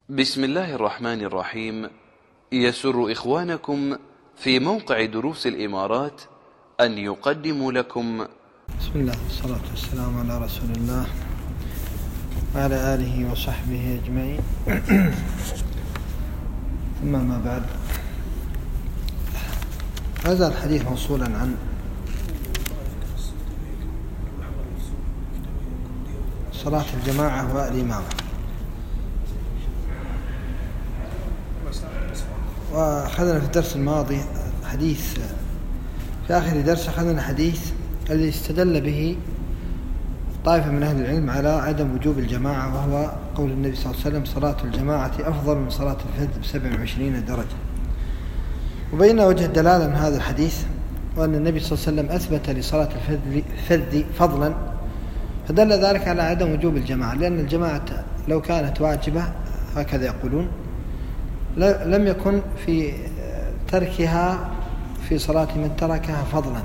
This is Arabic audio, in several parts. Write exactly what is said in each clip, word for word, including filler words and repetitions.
بسم الله الرحمن الرحيم. يسر إخوانكم في موقع دروس الإمارات أن يقدموا لكم بسم الله والصلاة والسلام على رسول الله وعلى آله وصحبه أجمعين. ثم ما بعد، هذا الحديث موصولا عن صلاة الجماعة والإمامة. وأخذنا في الدرس الماضي حديث، في آخر درس أخذنا حديث الذي استدل به طائفة من أهل العلم على عدم وجوب الجماعة، وهو قول النبي صلى الله عليه وسلم: صلاة الجماعة أفضل من صلاة الفرد بسبع وعشرين درجة. وبين وجه الدلالة من هذا الحديث، وأن النبي صلى الله عليه وسلم أثبت لصلاة الفرد فضلا، فدل ذلك على عدم وجوب الجماعة، لأن الجماعة لو كانت واجبة هكذا يقولون لم يكن في تركها في صلاة من تركها فضلا.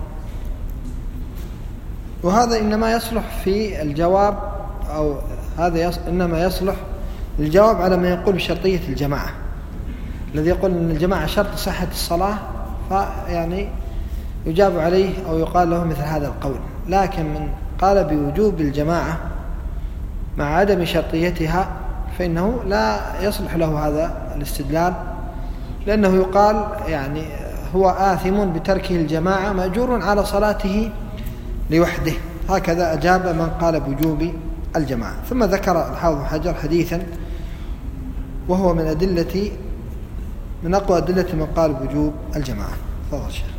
وهذا إنما يصلح في الجواب، أو هذا يص... إنما يصلح للجواب على ما يقول بشرطية الجماعة، الذي يقول أن الجماعة شرط صحة الصلاة، فيعني يجاب عليه أو يقال له مثل هذا القول. لكن من قال بوجوب الجماعة مع عدم شرطيتها فإنه لا يصلح له هذا الاستدلال، لأنه يقال يعني هو آثم بتركه الجماعة مأجور على صلاته لوحده. هكذا أجاب من قال بوجوب الجماعة. ثم ذكر الحافظ بن حجر حديثا، وهو من أدلة من أقوى أدلة من قال بوجوب الجماعة. تفضل شيخ.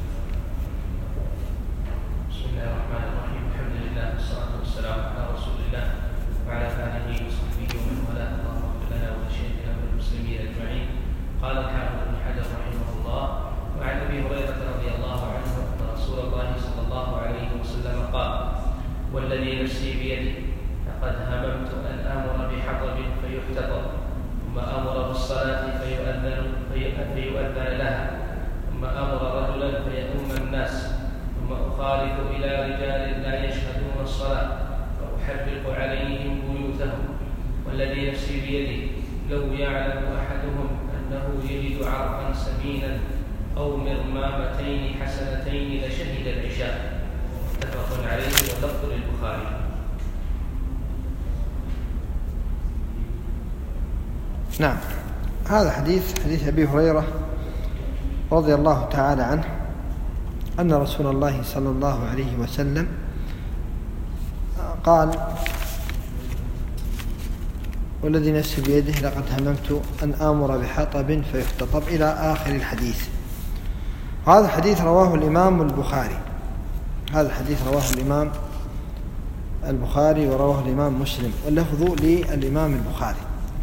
بسم الله الرحمن الرحيم. الحمد لله والصلاة والسلام على رسول الله وعلى آله وصحبه ومن والاه. اللهم اغفر لنا ولشيخنا وللمسلمين أجمعين. قال الحافظ بن حجر رحمه الله: وعن أبي هريرة رضي الله عنه أن رسول الله صلى الله عليه وسلم قال: والذي نفسي بيده لقد هممت أن آمر بحطب فيحتطب، ثم آمر بالصلاة فيؤذن فيؤذن لها، ثم آمر رجلا فيؤم الناس، ثم أخالف إلى رجال لا يشهدون الصلاة فأحرق عليهم بيوتهم، والذي نفسي بيده لو يعلم أحدهم أنه يجد عرقا سمينا أو مرمامتين حسنتين لشهد العشاء. متفق عليه واللفظ للبخاري. نعم، هذا حديث حديث أبي هريرة رضي الله تعالى عنه أن رسول الله صلى الله عليه وسلم قال: والذي نفسي بيده لقد هممت أن آمر بحطب فيحتطب، إلى آخر الحديث. هذا الحديث رواه الإمام البخاري، هذا الحديث رواه الإمام البخاري ورواه الإمام مسلم، واللفظ للإمام البخاري.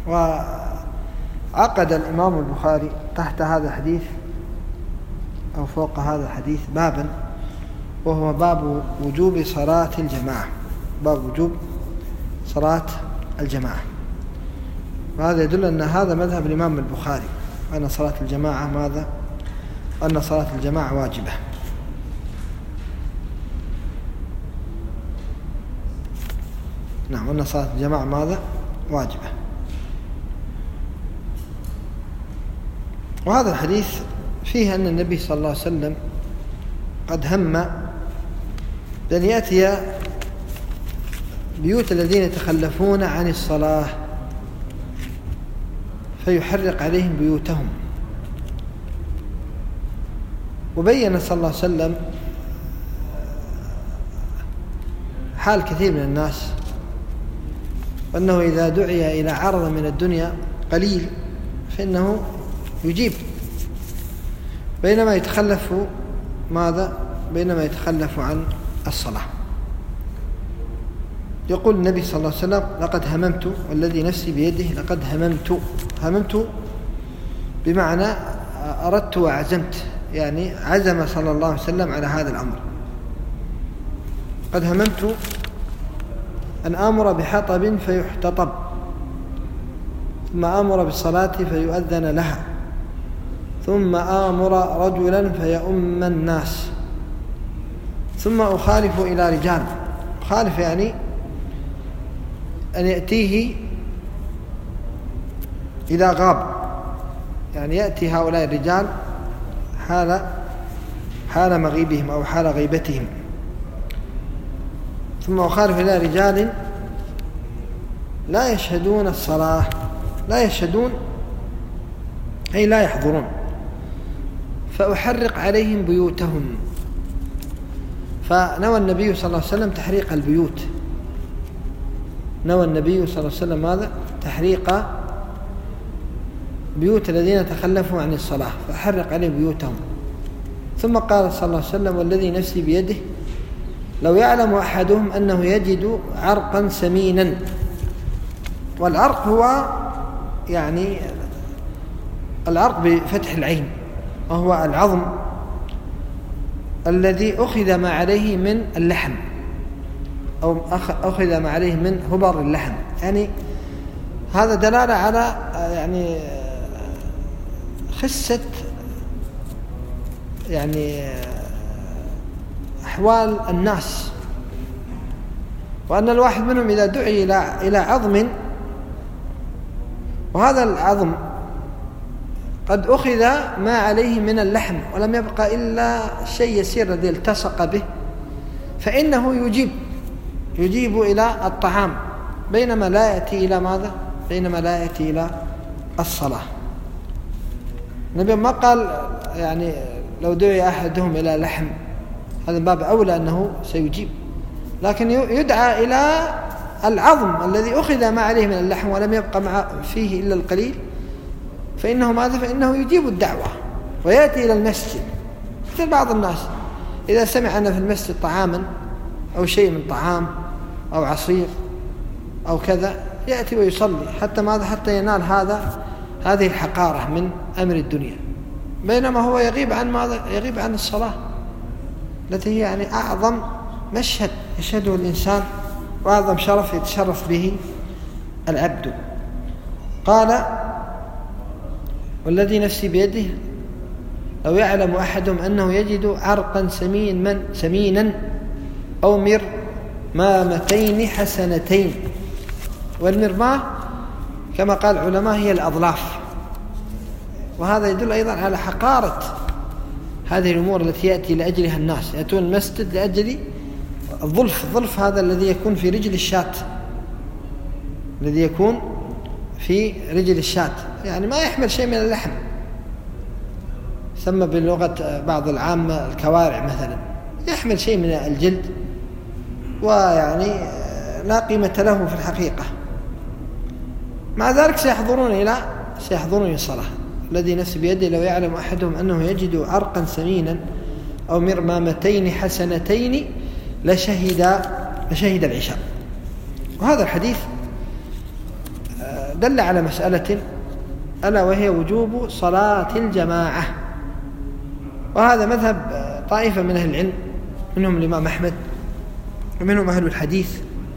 وعقد الإمام البخاري تحت هذا الحديث أو فوق هذا الحديث بابا، وهو باب وجوب صلاة الجماعة، باب وجوب صلاة الجماعة. وهذا يدل أن هذا مذهب الإمام البخاري، أن صلاة الجماعة ماذا؟ أن صلاة الجماعة واجبة. نعم، أن صلاة الجماعة ماذا؟ واجبة. وهذا الحديث فيه أن النبي صلى الله عليه وسلم قد هم بأن يأتي بيوت الذين يتخلفون عن الصلاة فيحرق عليهم بيوتهم. وبين صلى الله عليه وسلم حال كثير من الناس، وأنه إذا دعي إلى عرض من الدنيا قليل فإنه يجيب، بينما يتخلف ماذا؟ بينما يتخلف عن الصلاة. يقول النبي صلى الله عليه وسلم: لقد هممت، والذي نفسي بيده لقد هممت. هممت بمعنى أردت وعزمت، يعني عزم صلى الله عليه وسلم على هذا الأمر. قد هممت أن آمر بحطب فيحتطب، ثم آمر بالصلاة فيؤذن لها، ثم آمر رجلا فيؤم الناس، ثم أخالف إلى رجال. أخالف يعني أن يأتيه إذا غاب، يعني يأتي هؤلاء الرجال حال حال مغيبهم أو حال غيبتهم. ثم أخالف إلى رجال لا يشهدون الصلاة، لا يشهدون أي لا يحضرون، فأحرق عليهم بيوتهم. فنوى النبي صلى الله عليه وسلم تحريق البيوت، نوى النبي صلى الله عليه وسلم ماذا؟ تحريق بيوت الذين تخلفوا عن الصلاة، فأحرق عليهم بيوتهم. ثم قال صلى الله عليه وسلم: والذي نفسي بيده لو يعلم أحدهم أنه يجد عرقا سمينا. والعرق هو يعني العرق بفتح العين، وهو العظم الذي أخذ ما عليه من اللحم، أو أخذ ما عليه من هبر اللحم. يعني هذا دلالة على يعني خسة يعني أحوال الناس، وأن الواحد منهم إذا دعي إلى إلى عظم، وهذا العظم قد أخذ ما عليه من اللحم ولم يبقى إلا شيء يسير الذي التصق به، فإنه يجيب يجيب إلى الطعام، بينما لا يأتي إلى ماذا؟ بينما لا يأتي إلى الصلاة. النبي ما قال يعني لو دعي أحدهم إلى لحم، هذا باب أولى أنه سيجيب، لكن يدعى إلى العظم الذي أخذ ما عليه من اللحم ولم يبقى مع فيه إلا القليل، فإنه ماذا؟ فإنه يجيب الدعوة ويأتي إلى المسجد. مثل بعض الناس إذا سمع أن في المسجد طعاما أو شيء من طعام أو عصير أو كذا يأتي ويصلي، حتى ماذا؟ حتى ينال هذا هذه الحقارة من أمر الدنيا، بينما هو يغيب عن ماذا؟ يغيب عن الصلاة التي هي يعني أعظم مشهد يشهده الإنسان وأعظم شرف يتشرف به العبد. قال: والذي نفسي بيده لو يعلم أحدهم أنه يجد عرقا سمين من سمينا أو مرمامتين حسنتين. والمرماه كما قال العلماء هي الأظلاف، وهذا يدل أيضا على حقارة هذه الأمور التي يأتي لأجلها الناس، يأتون المسجد لأجل الظلف. الظلف هذا الذي يكون في رجل الشاة، الذي يكون في رجل الشاة، يعني ما يحمل شيء من اللحم، يسمى بلغة بعض العامة الكوارع مثلا، يحمل شيء من الجلد ويعني لا قيمة له في الحقيقة. مع ذلك سيحضرون إلى سيحضرون إلى الصلاة. الذي نفسي بيده لو يعلم أحدهم أنه يجد عرقا سمينا أو مرمامتين حسنتين لشهد لشهد العشاء. وهذا الحديث دل على مسألة ألا وهي وجوب صلاة الجماعة، وهذا مذهب طائفة من أهل العلم، منهم الإمام أحمد ومنهم أهل الحديث،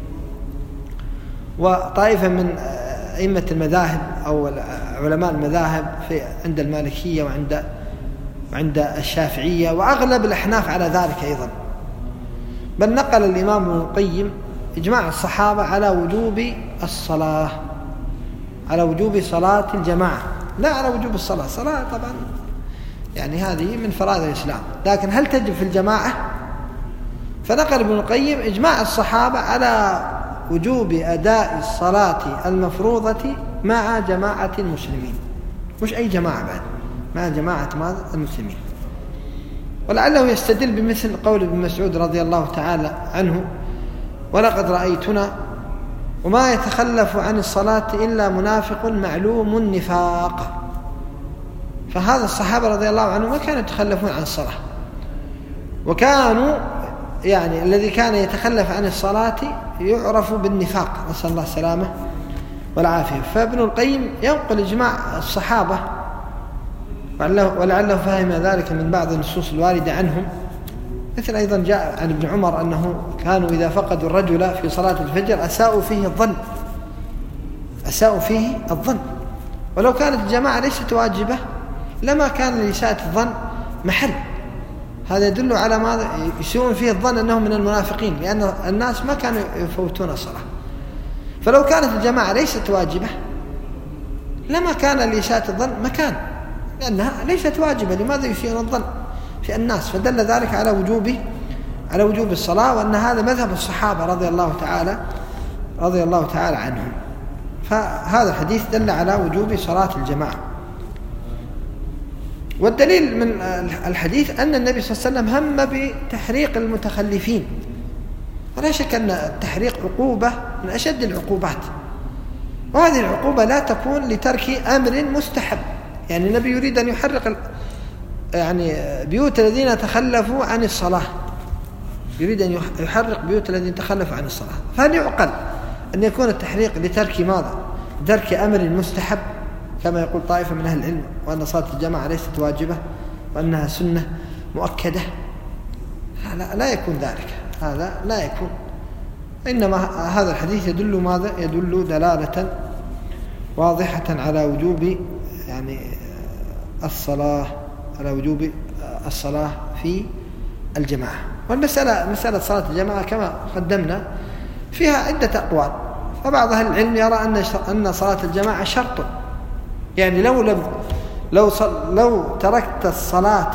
وطائفة من أئمة المذاهب أو علماء المذاهب في عند المالكية وعند وعند الشافعية، وأغلب الأحناف على ذلك أيضا. بل نقل الإمام ابن القيم إجماع الصحابة على وجوب الصلاة، على وجوب صلاة الجماعة، لا على وجوب الصلاة. صلاة طبعا يعني هذه من فرائض الإسلام، لكن هل تجب في الجماعة؟ فنقل ابن القيم إجماع الصحابة على وجوب أداء الصلاة المفروضة مع جماعة المسلمين، مش أي جماعة بعد، مع جماعة ماذا؟ المسلمين. ولعله يستدل بمثل قول ابن مسعود رضي الله تعالى عنه: ولقد رأيتنا وما يتخلف عن الصلاة إلا منافق معلوم النفاق. فهذا الصحابة رضي الله عنهم ما كانوا يتخلفون عن الصلاة، وكانوا يعني الذي كان يتخلف عن الصلاة يعرف بالنفاق، نسأل الله السلامة والعافية. فابن القيم ينقل إجماع الصحابة، ولعله فهم ذلك من بعض النصوص الواردة عنهم، مثل أيضا جاء عن ابن عمر أنه كانوا إذا فقدوا الرجل في صلاة الفجر أساءوا فيه الظن أساءوا فيه الظن ولو كانت الجماعة ليست واجبة لما كان لإساءة الظن محل. هذا يدل على ماذا؟ يسوون فيه الظن أنهم من المنافقين، لأن الناس ما كانوا يفوتون الصلاة. فلو كانت الجماعة ليست واجبة لما كان لإساءة الظن مكان، لأنها ليست واجبة. لماذا يسيئون الظن في الناس؟ فدل ذلك على وجوب على وجوب الصلاة، وأن هذا مذهب الصحابة رضي الله تعالى رضي الله تعالى عنهم. فهذا الحديث دل على وجوب صلاة الجماعة. والدليل من الحديث أن النبي صلى الله عليه وسلم هم بتحريق المتخلفين، ولا شك أن التحريق عقوبة من أشد العقوبات، وهذه العقوبة لا تكون لترك أمر مستحب. يعني النبي يريد أن يحرق يعني بيوت الذين تخلفوا عن الصلاة، يريد أن يحرق بيوت الذين تخلفوا عن الصلاة، فهل يعقل أن يكون التحريق لترك ماذا؟ لترك أمر مستحب كما يقول طائفة من أهل العلم، وأن صلاة الجماعة ليست واجبة وأنها سنة مؤكدة؟ لا, لا يكون ذلك، هذا لا يكون. إنما هذا الحديث يدل ماذا؟ يدل دلالة واضحة على وجوب يعني الصلاة على وجوب الصلاة في الجماعة. والمسألة مسألة صلاة الجماعة كما قدمنا فيها عدة أقوال، فبعض أهل العلم يرى أن أن صلاة الجماعة شرط، يعني لو لم لو لو تركت الصلاة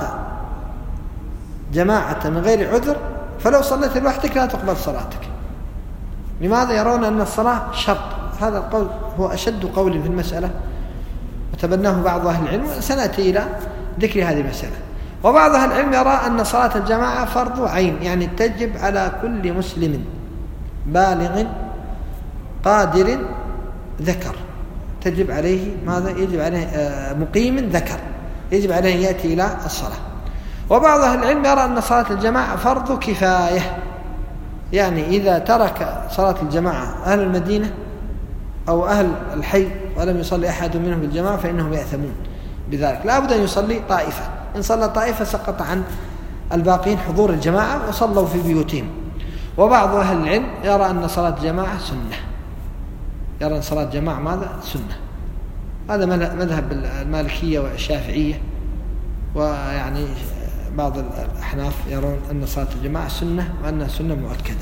جماعة من غير عذر فلو صليت لوحدك لا تقبل صلاتك. لماذا؟ يرون أن الصلاة شرط. هذا القول هو أشد قول في المسألة، وتبناه بعض أهل العلم، سنأتي إلى ذكر هذه المسألة. وبعض أهل العلم يرى أن صلاة الجماعة فرض عين، يعني تجب على كل مسلم بالغ قادر ذكر، تجب عليه ماذا؟ يجب عليه مقيم ذكر، يجب عليه أن يأتي إلى الصلاة. وبعض أهل العلم يرى أن صلاة الجماعة فرض كفاية، يعني إذا ترك صلاة الجماعة أهل المدينة أو أهل الحي ولم يصلي أحد منهم بالجماعة فإنهم يأثمون بذلك، لا بد أن يصلي طائفة، إن صلى طائفة سقط عن الباقين حضور الجماعة وصلوا في بيوتهم. وبعض أهل العلم يرى أن صلاة الجماعة سنة، يرى أن صلاة الجماعة ماذا؟ سنة. هذا مذهب المالكية والشافعية، ويعني بعض الأحناف يرون أن صلاة الجماعة سنة وأنها سنة مؤكدة.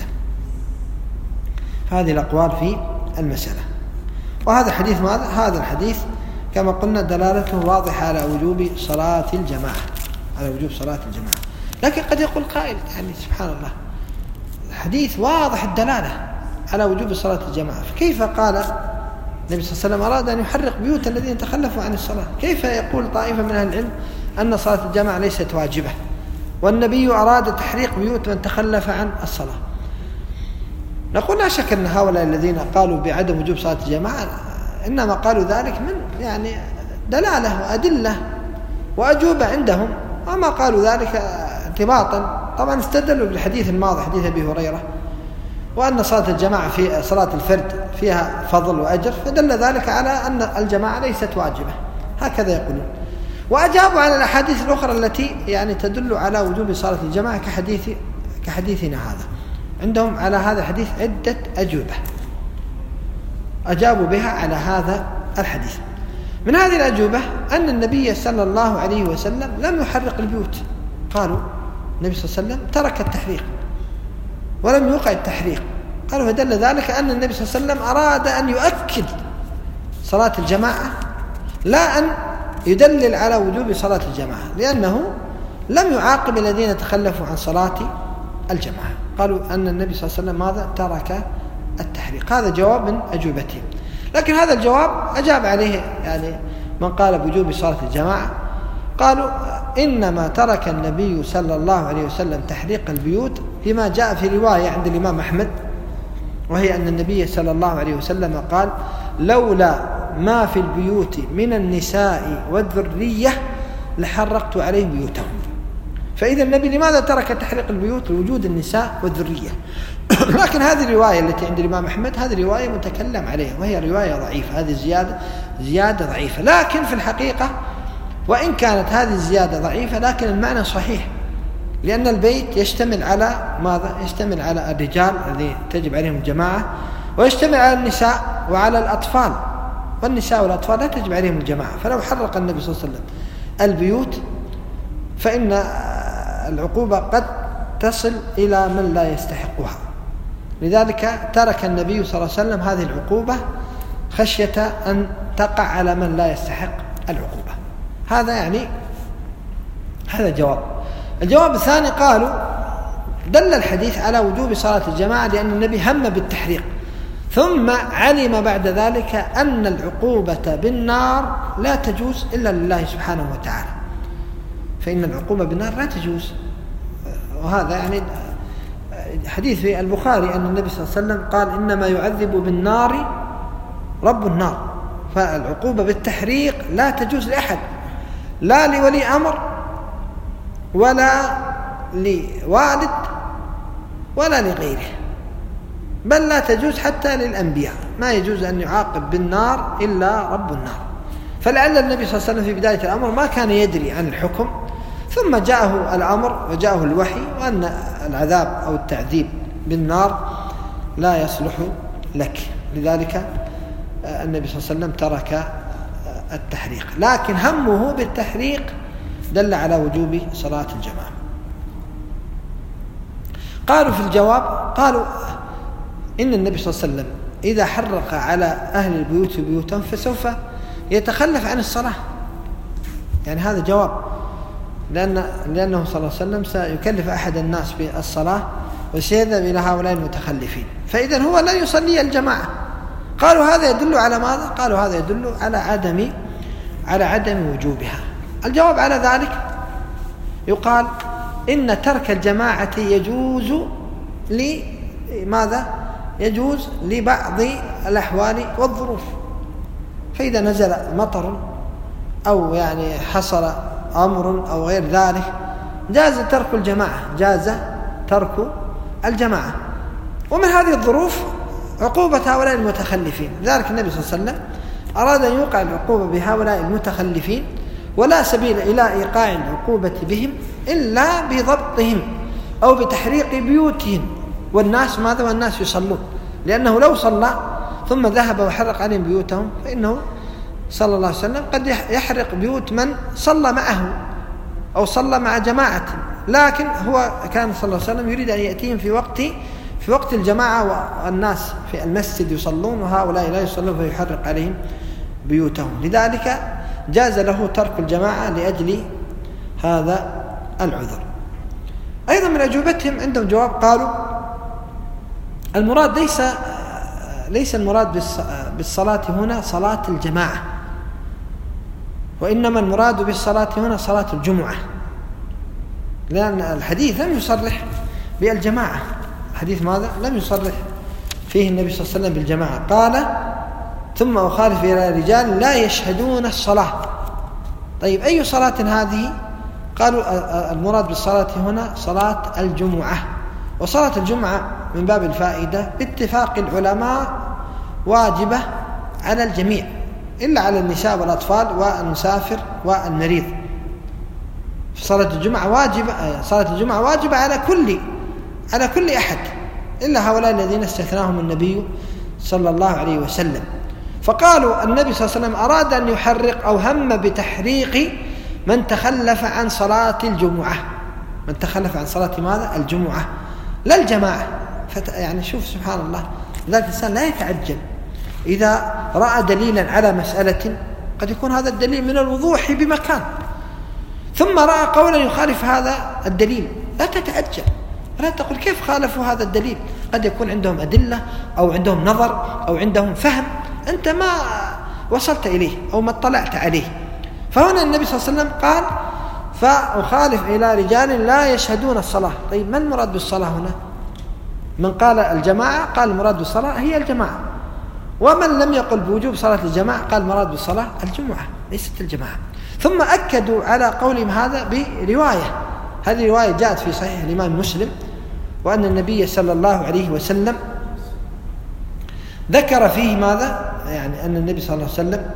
هذه الأقوال في المسألة. وهذا حديث ماذا؟ هذا الحديث كما قلنا دلالته واضحة على وجوب صلاة الجماعة، على وجوب صلاة الجماعة. لكن قد يقول قائل يعني سبحان الله، الحديث واضح الدلالة على وجوب صلاة الجماعة، فكيف قال النبي صلى الله عليه وسلم أراد أن يحرق بيوت الذين تخلفوا عن الصلاة؟ كيف يقول طائفة من أهل العلم أن صلاة الجماعة ليست واجبة والنبي أراد تحريق بيوت من تخلف عن الصلاة؟ نقول لا شك أن هؤلاء الذين قالوا بعدم وجوب صلاة الجماعة إنما قالوا ذلك من يعني دلالة وأدلة وأجوبة عندهم، وما قالوا ذلك ارتباطا. طبعا استدلوا بالحديث الماضي حديث أبي هريرة، وأن صلاة الجماعة في صلاة الفرد فيها فضل وأجر، فدل ذلك على أن الجماعة ليست واجبة، هكذا يقولون. وأجابوا على الأحاديث الأخرى التي يعني تدل على وجوب صلاة الجماعة كحديث كحديثنا هذا، عندهم على هذا الحديث عدة أجوبة أجابوا بها على هذا الحديث. من هذه الأجوبة أن النبي صلى الله عليه وسلم لم يحرق البيوت، قالوا النبي صلى الله عليه وسلم ترك التحريق ولم يوقع التحريق، قالوا فدل ذلك أن النبي صلى الله عليه وسلم أراد أن يؤكد صلاة الجماعة لا أن يدلل على وجوب صلاة الجماعة، لأنه لم يعاقب الذين تخلفوا عن صلاة الجماعة. قالوا أن النبي صلى الله عليه وسلم ماذا؟ ترك التحريق. هذا جواب من أجوبتهم. لكن هذا الجواب أجاب عليه يعني من قال بوجوب صلاة الجماعة، قالوا إنما ترك النبي صلى الله عليه وسلم تحريق البيوت فيما جاء في رواية عند الإمام أحمد، وهي أن النبي صلى الله عليه وسلم قال لولا ما في البيوت من النساء والذرية لحرقت عليهم بيوتهم. فإذا النبي لماذا ترك تحريق البيوت؟ لوجود النساء والذرية. لكن هذه الرواية التي عند الإمام أحمد هذه رواية متكلم عليها، وهي رواية ضعيفة، هذه زيادة زيادة ضعيفة. لكن في الحقيقة وإن كانت هذه الزيادة ضعيفة لكن المعنى صحيح، لأن البيت يشتمل على ماذا؟ يشتمل على الرجال الذي تجب عليهم الجماعة، ويشتمل على النساء وعلى الأطفال، والنساء والأطفال لا تجب عليهم الجماعة. فلو حرق النبي صلى الله عليه وسلم البيوت فإن العقوبة قد تصل إلى من لا يستحقها، لذلك ترك النبي صلى الله عليه وسلم هذه العقوبة خشية أن تقع على من لا يستحق العقوبة. هذا يعني هذا جواب. الجواب الثاني قالوا دل الحديث على وجوب صلاة الجماعة لأن النبي هم بالتحريق، ثم علم بعد ذلك أن العقوبة بالنار لا تجوز إلا لله سبحانه وتعالى، فإن العقوبة بالنار لا تجوز. وهذا يعني حديث في البخاري أن النبي صلى الله عليه وسلم قال إنما يعذب بالنار رب النار، فالعقوبة بالتحريق لا تجوز لأحد، لا لولي أمر ولا لوالد ولا لغيره، بل لا تجوز حتى للأنبياء، ما يجوز أن يعاقب بالنار إلا رب النار. فلعل النبي صلى الله عليه وسلم في بداية الأمر ما كان يدري عن الحكم، ثم جاءه الأمر وجاءه الوحي وأن العذاب أو التعذيب بالنار لا يصلح لك، لذلك النبي صلى الله عليه وسلم ترك التحريق، لكن همه بالتحريق دل على وجوب صلاة الجماعة. قالوا في الجواب قالوا إن النبي صلى الله عليه وسلم إذا حرق على أهل البيوت بيوتهم فسوف يتخلف عن الصلاة، يعني هذا جواب، لأن لأنه صلى الله عليه وسلم سيكلف أحد الناس بالصلاة وسيذهب إلى هؤلاء المتخلفين، فإذا هو لا يصلي الجماعة. قالوا هذا يدل على ماذا؟ قالوا هذا يدل على عدم على عدم وجوبها. الجواب على ذلك يقال إن ترك الجماعة يجوز لماذا؟ يجوز لبعض الأحوال والظروف، فإذا نزل مطر أو يعني حصل أمر أو غير ذلك جاز ترك الجماعة، جاز ترك الجماعة. ومن هذه الظروف عقوبة هؤلاء المتخلفين، ذلك النبي صلى الله عليه وسلم أراد أن يوقع العقوبة بهؤلاء المتخلفين، ولا سبيل إلى إيقاع العقوبة بهم إلا بضبطهم أو بتحريق بيوتهم، والناس ماذا؟ والناس يصلون، لأنه لو صلى ثم ذهب وحرق عليهم بيوتهم فإنه صلى الله عليه وسلم قد يحرق بيوت من صلى معه أو صلى مع جماعة، لكن هو كان صلى الله عليه وسلم يريد أن يأتيهم في وقت في وقت الجماعة والناس في المسجد يصلون وهؤلاء لا يصلون فيحرق عليهم بيوتهم، لذلك جاز له ترك الجماعة لأجل هذا العذر. أيضا من أجوبتهم عندهم جواب قالوا المراد ليس ليس المراد بالصلاة هنا صلاة الجماعة، وإنما المراد بالصلاة هنا صلاة الجمعة، لأن الحديث لم يصرح بالجماعة، حديث ماذا؟ لم يصرح فيه النبي صلى الله عليه وسلم بالجماعة. قال ثم أخالف إلى رجال لا يشهدون الصلاة. طيب أي صلاة هذه؟ قالوا المراد بالصلاة هنا صلاة الجمعة، وصلاة الجمعة من باب الفائدة باتفاق العلماء واجبة على الجميع إلا على النساء والأطفال والمسافر والمريض. صلاة الجمعة واجبة صلاة الجمعة واجبة على كل على كل أحد إلا هؤلاء الذين استثناهم النبي صلى الله عليه وسلم. فقالوا النبي صلى الله عليه وسلم أراد أن يحرق أو هم بتحريق من تخلف عن صلاة الجمعة، من تخلف عن صلاة ماذا؟ الجمعة، لا الجماعة. فت... يعني شوف سبحان الله، ذلك الإنسان لا يتعجل إذا رأى دليلا على مسألة قد يكون هذا الدليل من الوضوح بمكان، ثم رأى قولا يخالف هذا الدليل، لا تتعجل، لا تقول كيف خالفوا هذا الدليل، قد يكون عندهم أدلة أو عندهم نظر أو عندهم فهم أنت ما وصلت إليه أو ما اطلعت عليه. فهنا النبي صلى الله عليه وسلم قال فأخالف إلى رجال لا يشهدون الصلاة. طيب ما المراد بالصلاة هنا؟ من قال الجماعة قال المراد بالصلاة هي الجماعة، ومن لم يقل بوجوب صلاة الجماعة قال المراد بالصلاة الجمعة ليست الجماعة. ثم أكدوا على قولهم هذا برواية، هذه رواية جاءت في صحيح الإمام مسلم، وأن النبي صلى الله عليه وسلم ذكر فيه ماذا؟ يعني أن النبي صلى الله عليه وسلم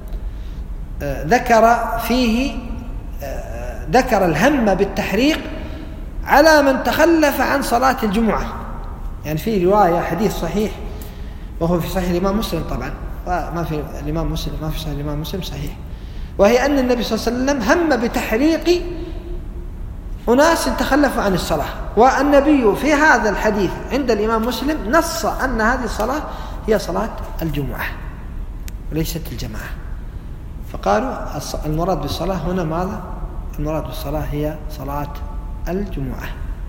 ذكر فيه ذكر الهم بالتحريق على من تخلف عن صلاة الجمعة. يعني في رواية حديث صحيح وهو في صحيح الإمام مسلم طبعا، ما في الإمام مسلم ما في صحيح الإمام مسلم صحيح، وهي أن النبي صلى الله عليه وسلم هم بتحريق أناس تخلفوا عن الصلاة، والنبي في هذا الحديث عند الإمام مسلم نص أن هذه الصلاة هي صلاة الجمعة. وليست الجماعة. فقالوا المراد بالصلاة هنا ماذا؟ المراد بالصلاة هي صلاة الجمعة.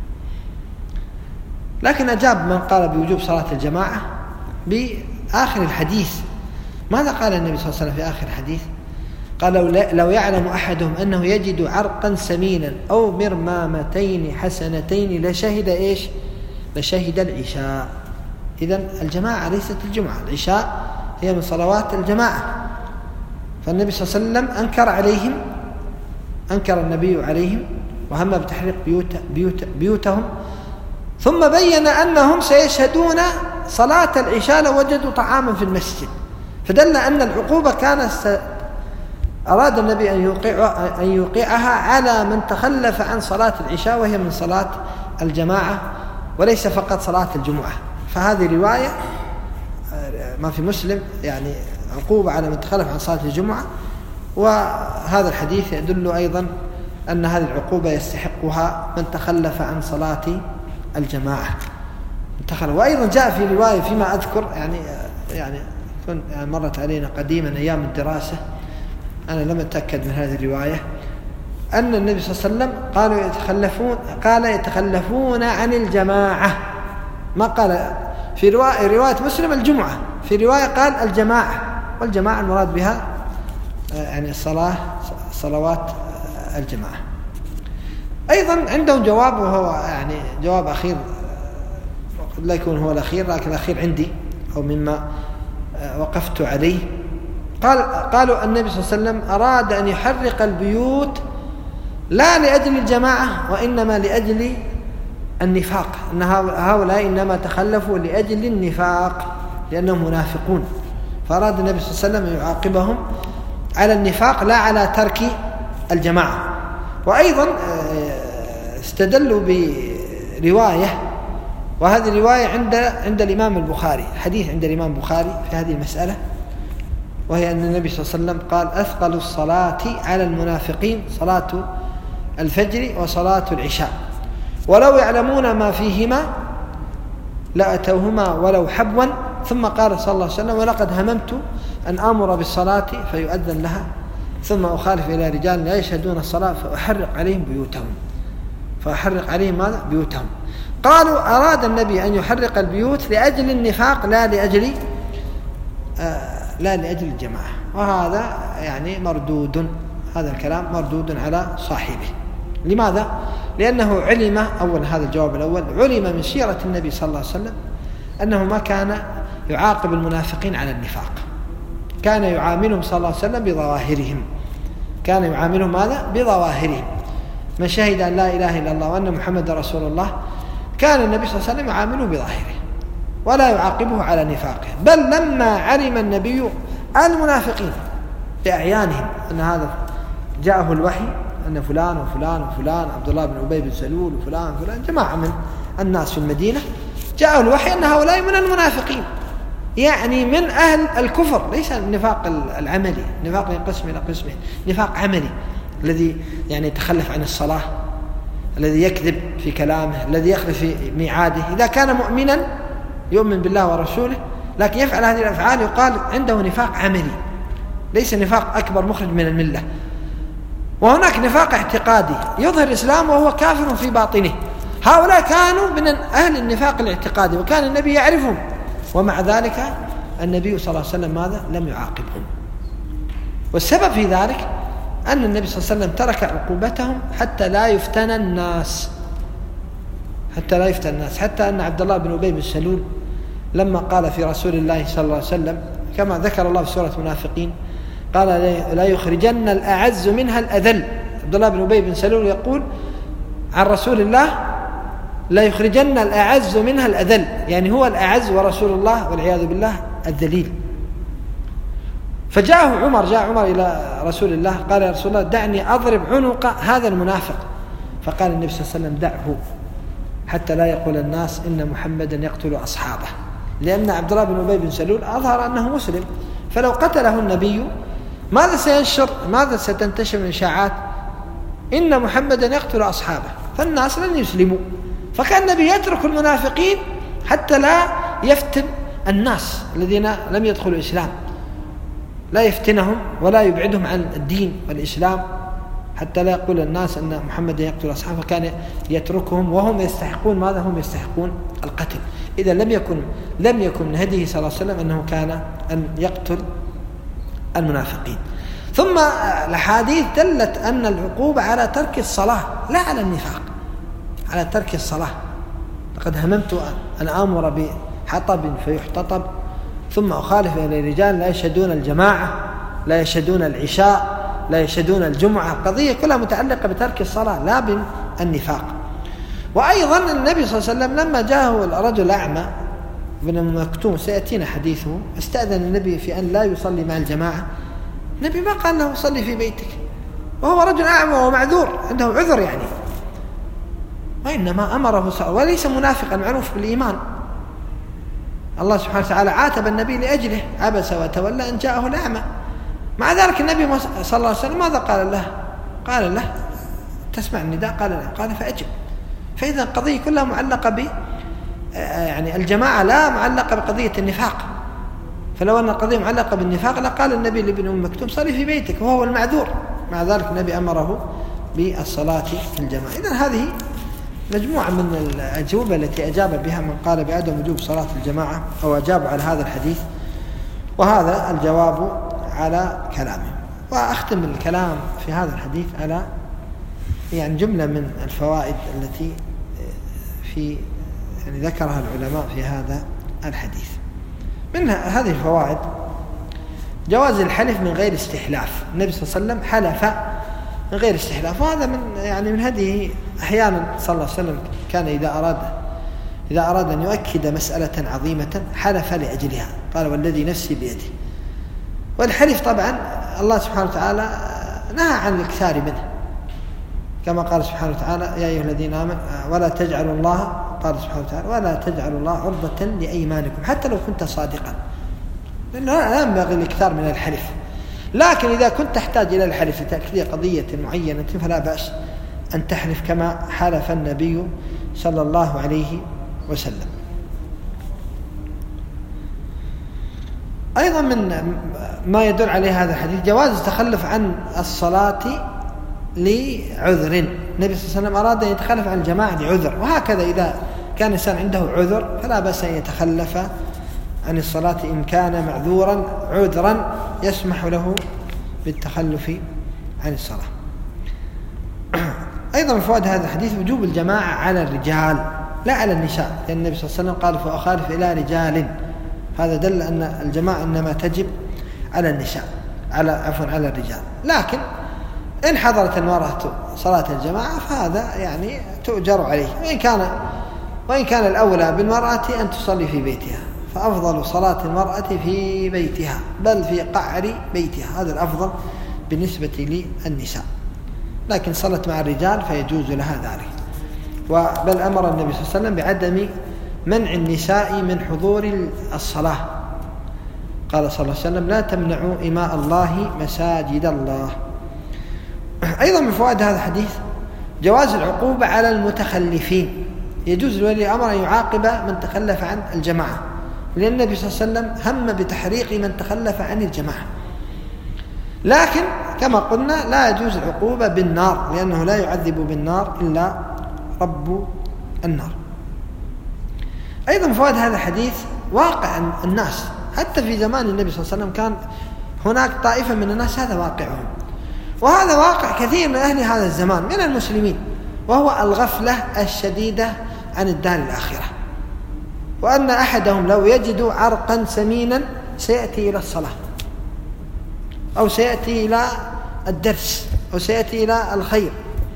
لكن أجاب من قال بوجوب صلاة الجماعة بآخر الحديث. ماذا قال النبي صلى الله عليه وسلم في آخر الحديث؟ قال لو يعلم أحدهم أنه يجد عرقا سمينا أو مرمامتين حسنتين لشهد إيش؟ لشهد العشاء. إذن الجماعة ليست الجمعة، العشاء هي من صلوات الجماعة. فالنبي صلى الله عليه وسلم أنكر عليهم، أنكر النبي عليهم وهم بتحريق بيوت بيوت بيوتهم، ثم بين أنهم سيشهدون صلاة العشاء لو وجدوا طعاما في المسجد، فدل أن العقوبة كانت س... أراد النبي أن يوقع أن يوقعها على من تخلف عن صلاة العشاء، وهي من صلاة الجماعة وليس فقط صلاة الجمعة. فهذه رواية ما في مسلم يعني عقوبة على من تخلف عن صلاة الجمعة، وهذا الحديث يدل أيضا أن هذه العقوبة يستحقها من تخلف عن صلاة الجماعة. وأيضا جاء في رواية فيما أذكر يعني يعني مرت علينا قديما أيام الدراسة، أنا لم أتأكد من هذه الرواية، أن النبي صلى الله عليه وسلم قالوا يتخلفون قال يتخلفون عن الجماعة، ما قال في رواية, رواية مسلم الجمعة، في رواية قال الجماعة، والجماعة المراد بها يعني الصلاة صلوات الجماعة. أيضا عندهم جواب وهو يعني جواب أخير، لا يكون هو الأخير لكن الأخير عندي أو مما وقفت عليه. قال قالوا النبي صلى الله عليه وسلم أراد أن يحرق البيوت لا لأجل الجماعة وإنما لأجل النفاق، أن هؤلاء إنما تخلفوا لأجل النفاق لأنهم منافقون، فأراد النبي صلى الله عليه وسلم يعاقبهم على النفاق لا على ترك الجماعة. وأيضا استدلوا برواية، وهذه الرواية عند عند الإمام البخاري، حديث عند الإمام البخاري في هذه المسألة، وهي أن النبي صلى الله عليه وسلم قال أثقل الصلاة على المنافقين صلاة الفجر وصلاة العشاء ولو يعلمون ما فيهما لأتوهما ولو حبوا. ثم قال صلى الله عليه وسلم ولقد هممت أن آمر بالصلاة فيؤذن لها ثم أخالف إلى رجال لا يشهدون الصلاة فأحرق عليهم بيوتهم فأحرق عليهم ماذا؟ بيوتهم. قالوا أراد النبي أن يحرق البيوت لأجل النفاق لا لأجل آه لا لأجل الجماعة، وهذا يعني مردود، هذا الكلام مردود على صاحبه. لماذا؟ لأنه علم، أول هذا الجواب الأول، علم من سيرة النبي صلى الله عليه وسلم أنه ما كان يعاقب المنافقين على النفاق، كان يعاملهم صلى الله عليه وسلم بظواهرهم، كان يعاملهم ماذا؟ بظواهرهم. من شهد أن لا إله إلا الله وأن محمد رسول الله كان النبي صلى الله عليه وسلم يعامله بظاهره ولا يعاقبه على نفاقه. بل لما علم النبي المنافقين بأعيانهم أن هذا جاءه الوحي أن فلان وفلان وفلان عبد الله بن أبي بن سلول وفلان وفلان جماعة من الناس في المدينة جاءه الوحي أن هؤلاء من المنافقين، يعني من أهل الكفر، ليس النفاق العملي، نفاق ينقسم إلى قسمين، نفاق عملي الذي يعني يتخلف عن الصلاة، الذي يكذب في كلامه، الذي يخلف في ميعاده. إذا كان مؤمنا يؤمن بالله ورسوله لكن يفعل هذه الأفعال يقال عنده نفاق عملي، ليس نفاق أكبر مخرج من الملة. وهناك نفاق اعتقادي يظهر الإسلام وهو كافر في باطنه، هؤلاء كانوا من أهل النفاق الاعتقادي وكان النبي يعرفهم، ومع ذلك النبي صلى الله عليه وسلم ماذا؟ لم يعاقبهم. والسبب في ذلك أن النبي صلى الله عليه وسلم ترك عقوبتهم حتى لا يفتن الناس، حتى لا يفتن الناس، حتى أن عبد الله بن أبي بن سلول لما قال في رسول الله صلى الله عليه وسلم كما ذكر الله في سورة المنافقين قال لا يخرجن الأعز منها الأذل. عبد الله بن أبي بن سلول يقول عن رسول الله لا يخرجن الأعز منها الأذل، يعني هو الأعز ورسول الله والعياذ بالله الذليل. فجاءه عمر، جاء عمر إلى رسول الله قال يا رسول الله دعني أضرب عنق هذا المنافق، فقال النبي صلى الله عليه وسلم دعه حتى لا يقول الناس إن محمدا يقتل أصحابه، لأن عبد الله بن أبي بن سلول أظهر أنه مسلم، فلو قتله النبي ماذا سينشر، ماذا ستنتشر من إشاعات إن محمدا يقتل أصحابه، فالناس لن يسلموا. فكان النبي يترك لا يفتنهم ولا يبعدهم عن الدين والإسلام، حتى لا يقول الناس أن محمد يقتل أصحابه، كان يتركهم وهم يستحقون ماذا؟ هم يستحقون القتل. إذا لم يكن لم يكن من هديه صلى الله عليه وسلم أنه كان أن يقتل المنافقين. ثم الأحاديث دلت أن العقوبة على ترك الصلاة لا على النفاق، على ترك الصلاة. لقد هممت أن آمر بحطب فيحتطب ثم أخالف إلى رجال لا يشهدون الجماعة، لا يشهدون العشاء، لا يشهدون الجمعة. القضية كلها متعلقة بترك الصلاة لا بالنفاق. وأيضا النبي صلى الله عليه وسلم لما جاءه الرجل أعمى بن مكتوم، سيأتينا حديثه، استأذن النبي في أن لا يصلي مع الجماعة. النبي ما قال له صلي في بيتك، وهو رجل أعمى ومعذور عنده عذر يعني، وإنما أمره صلى، وليس منافقا معروف بالإيمان. الله سبحانه وتعالى عاتب النبي لأجله، عبس وتولى أن جاءه الأعمى. مع ذلك النبي صلى الله عليه وسلم ماذا قال له؟ قال له تسمع النداء؟ قال لا. قال فأجب. فإذا القضية كلها معلقة ب يعني الجماعة، لا معلقة بقضية النفاق. فلو أن القضية معلقة بالنفاق لقال النبي لابن أم مكتوم صلي في بيتك وهو المعذور. مع ذلك النبي أمره بالصلاة في الجماعة. إذن هذه مجموعة من الأجوبة التي أجاب بها من قال بعدم وجوب صلاة الجماعة أو أجاب على هذا الحديث، وهذا الجواب على كلامه. وأختم الكلام في هذا الحديث على يعني جملة من الفوائد التي في يعني ذكرها العلماء في هذا الحديث. من هذه الفوائد جواز الحلف من غير استحلاف. النبي صلى الله عليه وسلم حلف من غير استحلاف، وهذا من يعني من هديه. أحيانا صلى الله عليه وسلم كان إذا أراد إذا أراد أن يؤكد مسألة عظيمة حلف لأجلها، قال والذي نفسي بيده. والحلف طبعا الله سبحانه وتعالى نهى عن الإكثار منه، كما قال سبحانه وتعالى يا أيها الذين آمنوا ولا تجعلوا الله، قال سبحانه وتعالى ولا تجعلوا الله عرضة لأيمانكم حتى لو كنت صادقا، لأنه لا ينبغي الإكثار من الحلف. لكن إذا كنت تحتاج إلى الحلف لتأكيد قضية معينة فلا بأس أن تحلف كما حلف النبي صلى الله عليه وسلم. أيضا من ما يدل عليه هذا الحديث جواز التخلف عن الصلاة لعذر. النبي صلى الله عليه وسلم أراد أن يتخلف عن الجماعة لعذر، وهكذا إذا كان إنسان عنده عذر فلا بأس أن يتخلف عن الصلاة إن كان معذورا عذرا يسمح له بالتخلف عن الصلاة. أيضا من فوائد هذا الحديث وجوب الجماعة على الرجال لا على النساء، لأن النبي صلى الله عليه وسلم قال فأخالف إلى رجال، هذا دل أن الجماعة إنما تجب على النساء على عفوا على الرجال. لكن إن حضرت المرأة صلاة الجماعة فهذا يعني تؤجر عليه، وإن كان وإن كان الأولى بالمرأة أن تصلي في بيتها، فأفضل صلاة المرأة في بيتها بل في قعر بيتها، هذا الأفضل بالنسبة للنساء. لكن صلت مع الرجال فيجوز لها ذلك. وبل أمر النبي صلى الله عليه وسلم بعدم منع النساء من حضور الصلاة، قال صلى الله عليه وسلم لا تمنعوا إماء الله مساجد الله. أيضا من فوائد هذا الحديث جواز العقوبة على المتخلفين، يجوز لولي الأمر أن يعاقب من تخلف عن الجماعة، لأن النبي صلى الله عليه وسلم هم بتحريق من تخلف عن الجماعة. لكن كما قلنا لا يجوز العقوبة بالنار، لأنه لا يعذب بالنار إلا رب النار. أيضا من فوائد هذا الحديث واقع الناس، حتى في زمان النبي صلى الله عليه وسلم كان هناك طائفة من الناس هذا واقعهم، وهذا واقع كثير من أهل هذا الزمان من المسلمين، وهو الغفلة الشديدة عن الدار الآخرة، وأن أحدهم لو يجد عرقا سمينا سيأتي إلى الصلاة أو سيأتي إلى الدرس أو سيأتي إلى الخير.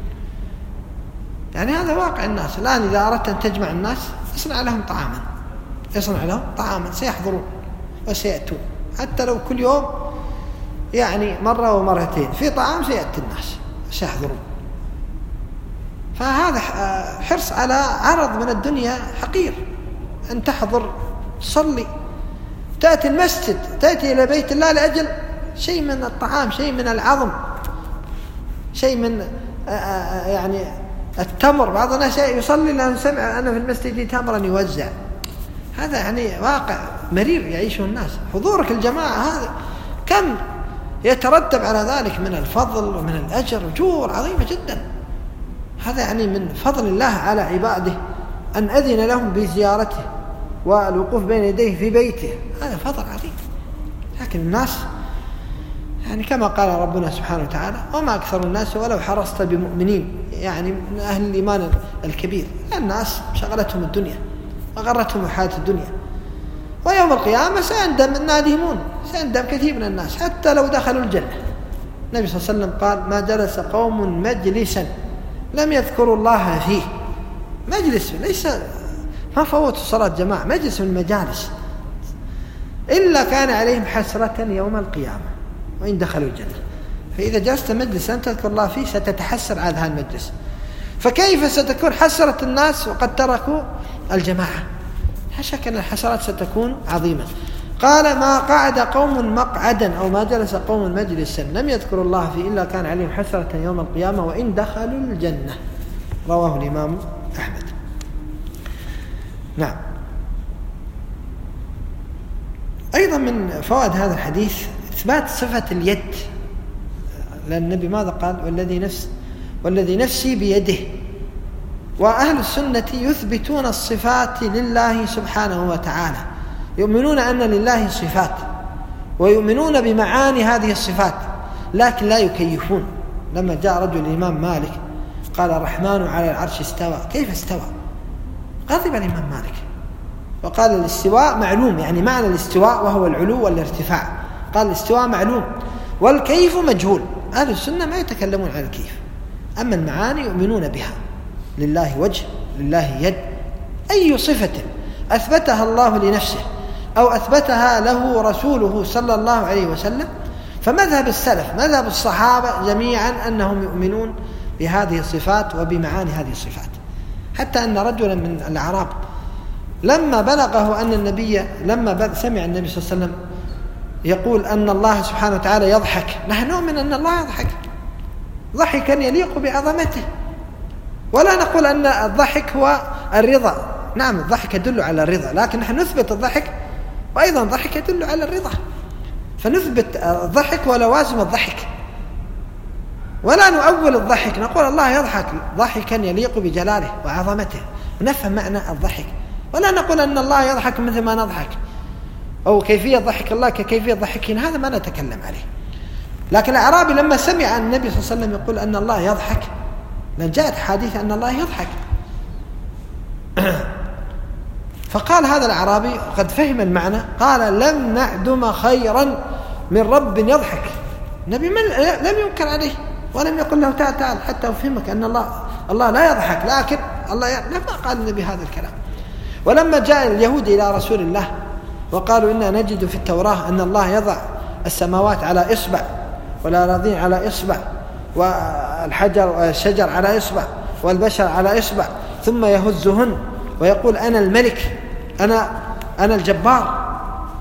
يعني هذا واقع الناس الآن. إذا أردت أن تجمع الناس اصنع لهم طعاما، يصنع لهم طعاما سيحضرون وسيأتون، حتى لو كل يوم يعني مرة ومرتين في طعام سيأتي الناس سيحضرون. فهذا حرص على عرض من الدنيا حقير، أن تحضر تصلي تأتي المسجد تأتي إلى بيت الله لأجل شيء من الطعام، شيء من العظم، شيء من يعني التمر. بعض الناس يصلي لأن سمع أن في المسجد تمرا يوزع، هذا يعني واقع مرير يعيشه الناس. حضورك الجماعة هذا وكم يترتب على ذلك من الفضل ومن الأجر أجور عظيمة جدا. هذا يعني من فضل الله على عباده أن أذن لهم بزيارته والوقوف بين يديه في بيته، هذا فضل عظيم. لكن الناس يعني كما قال ربنا سبحانه وتعالى: وما أكثر الناس ولو حرصت بمؤمنين، يعني من أهل الإيمان الكبير. الناس شغلتهم الدنيا وغرتهم الحياة الدنيا، ويوم القيامة سيندم النادمون، سيندم كثير من الناس حتى لو دخلوا الجنة. النبي صلى الله عليه وسلم قال: ما جلس قوم مجلسا لم يذكروا الله فيه. مجلس ليس ما فوت صلاة جماعة، مجلس من المجالس، إلا كان عليهم حسرة يوم القيامة وإن دخلوا الجنة. فإذا جلست مجلس لم تذكر الله فيه ستتحسر على هذا المجلس، فكيف ستكون حسرة الناس وقد تركوا الجماعة؟ لا شك أن الحسرات ستكون عظيمة. قال: ما قعد قوم مقعدا أو ما جلس قوم مجلسا لم يذكروا الله فيه إلا كان عليهم حسرة يوم القيامة وإن دخلوا الجنة. رواه الإمام أحمد. نعم. أيضا من فوائد هذا الحديث إثبات صفة اليد، لأن النبي ماذا قال؟ والذي نفس والذي نفسي بيده. وأهل السنة يثبتون الصفات لله سبحانه وتعالى، يؤمنون أن لله صفات ويؤمنون بمعاني هذه الصفات، لكن لا يكيفون. لما جاء رجل الإمام مالك قال: الرحمن على العرش استوى، كيف استوى؟ غضب الإمام مالك وقال: الاستواء معلوم، يعني معنى الاستواء وهو العلو والارتفاع. قال: الاستواء معلوم والكيف مجهول. أهل السنة ما يتكلمون عن الكيف، أما المعاني يؤمنون بها. لله وجه، لله يد، أي صفة أثبتها الله لنفسه أو أثبتها له رسوله صلى الله عليه وسلم، فمذهب السلف مذهب الصحابة جميعا أنهم يؤمنون بهذه الصفات وبمعاني هذه الصفات. حتى أن رجلا من الأعراب لما بلغه أن النبي لما سمع النبي صلى الله عليه وسلم يقول أن الله سبحانه وتعالى يضحك، نحن نؤمن أن الله يضحك ضحكا يليق بعظمته، ولا نقول أن الضحك هو الرضا. نعم الضحك يدل على الرضا، لكن نحن نثبت الضحك وأيضا الضحك يدل على الرضا، فنثبت الضحك ولوازم الضحك، ولا نؤول الضحك نقول الله يضحك ضحكا يليق بجلاله وعظمته، ونفهم معنى الضحك، ولا نقول أن الله يضحك مثل ما نضحك أو كيفية ضحك الله ككيفية ضحكنا، هذا ما نتكلم عليه. لكن الأعرابي لما سمع النبي صلى الله عليه وسلم يقول أن الله يضحك، لأن جاءت حديث أن الله يضحك، فقال هذا الأعرابي قد فهم المعنى، قال: لم نعدم خيرا من رب يضحك. النبي لم ينكر عليه ولم يقل له تعال تعال حتى أفهمك أن الله الله لا يضحك، لكن الله لما قال النبي هذا الكلام. ولما جاء اليهود إلى رسول الله وقالوا إنا نجد في التوراة أن الله يضع السماوات على إصبع والأراضين على إصبع والحجر والشجر على إصبع والبشر على إصبع ثم يهزهن ويقول أنا الملك أنا أنا الجبار،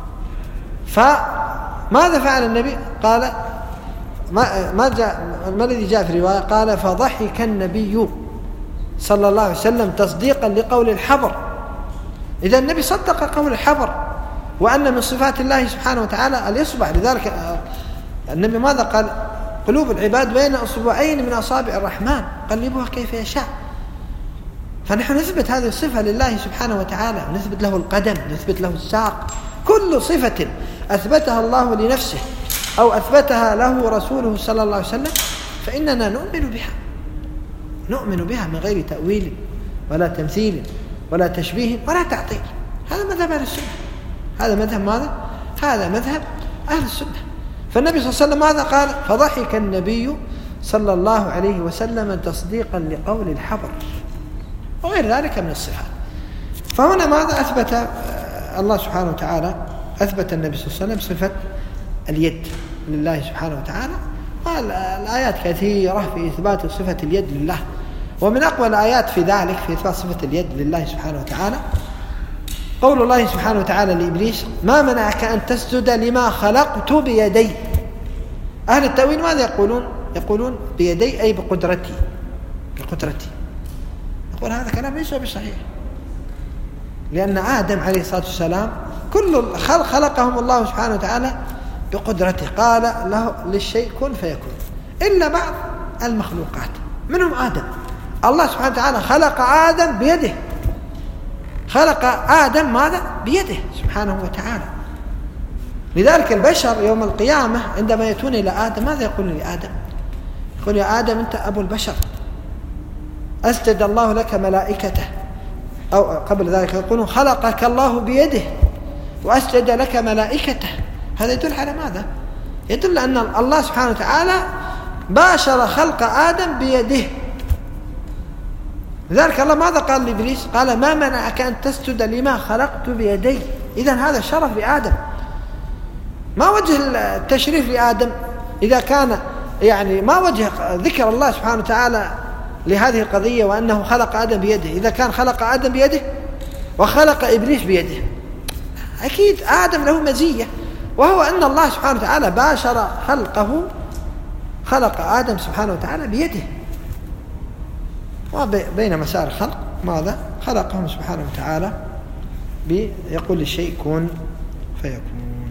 فماذا فعل النبي؟ قال ما ما جاء ما الذي جاء في رواية؟ قال: فضحك النبي صلى الله عليه وسلم تصديقا لقول الحبر. إذا النبي صدق قول الحبر وأن من صفات الله سبحانه وتعالى الإصبع. لذلك النبي ماذا قال؟ قلوب العباد بين أصبعين من أصابع الرحمن قلبها كيف يشاء. فنحن نثبت هذه الصفة لله سبحانه وتعالى، نثبت له القدم، نثبت له الساق، كل صفة أثبتها الله لنفسه أو أثبتها له رسوله صلى الله عليه وسلم فإننا نؤمن بها، نؤمن بها من غير تأويل ولا تمثيل ولا تشبيه ولا تعطيل. هذا مذهب أهل السنة، هذا مذهب ماذا؟ هذا مذهب أهل السنة. فالنبي صلى الله عليه وسلم ماذا قال؟ فضحك النبي صلى الله عليه وسلم تصديقا لقول الحبر وغير ذلك من الصفات. فهنا ماذا أثبت الله سبحانه وتعالى؟ أثبت النبي صلى الله عليه وسلم صفة اليد لله سبحانه وتعالى. قال الآيات كثيرة في إثبات صفة اليد لله، ومن أقوى الآيات في ذلك في إثبات صفة اليد لله سبحانه وتعالى قول الله سبحانه وتعالى لإبليس: ما منعك أن تسجد لما خلقت بيدي. أهل التأويل ماذا يقولون؟ يقولون بيدي أي بقدرتي، بقدرتي. يقول هذا كلام ليس بصحيح، لأن آدم عليه الصلاة والسلام كل الخلق خلقهم الله سبحانه وتعالى بقدرته، قال له للشيء كن فيكون، إلا بعض المخلوقات منهم آدم. الله سبحانه وتعالى خلق آدم بيده، خلق آدم ماذا؟ بيده سبحانه وتعالى. لذلك البشر يوم القيامة عندما يأتون إلى آدم ماذا يقول لآدم؟ يقول يا آدم أنت أبو البشر، أسجد الله لك ملائكته، أو قبل ذلك يقولون خلقك الله بيده وأسجد لك ملائكته. هذا يدل على ماذا؟ يدل أن الله سبحانه وتعالى باشر خلق آدم بيده. لذلك الله ماذا قال لإبليس؟ قال ما منعك أن تسجد لما خلقت بيدي. إذن هذا الشرف لآدم. ما وجه التشريف لآدم إذا كان يعني ما وجه ذكر الله سبحانه وتعالى لهذه القضية وأنه خلق آدم بيده إذا كان خلق آدم بيده وخلق إبليس بيده؟ أكيد آدم له مزية، وهو أن الله سبحانه وتعالى باشر خلقه، خلق آدم سبحانه وتعالى بيده، وبين مسار الخلق ماذا؟ خلقهم سبحانه وتعالى بيقول الشيء كن فيكون.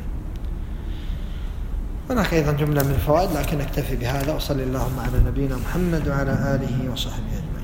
هناك أيضا جملة من الفوائد لكن نكتفي بهذا، وصلى اللهم على نبينا محمد وعلى آله وصحبه أجمعين.